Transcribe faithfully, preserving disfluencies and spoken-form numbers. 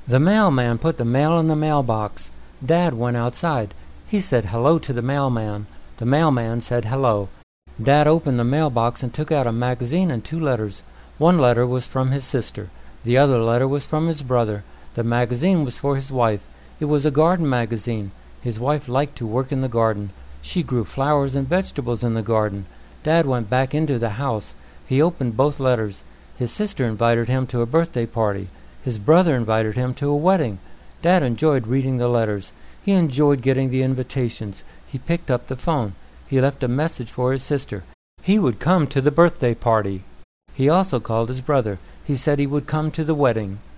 The mailman put the mail in the mailbox. Dad went outside. He said hello to the mailman. The mailman said hello. Dad opened the mailbox and took out a magazine and two letters. One letter was from his sister. The other letter was from his brother. The magazine was for his wife. It was a garden magazine. His wife liked to work in the garden. She grew flowers and vegetables in the garden. Dad went back into the house. He opened both letters. His sister invited him to a birthday party. His brother invited him to a wedding. Dad enjoyed reading the letters. He enjoyed getting the invitations. He picked up the phone. He left a message for his sister. He would come to the birthday party. He also called his brother. He said he would come to the wedding.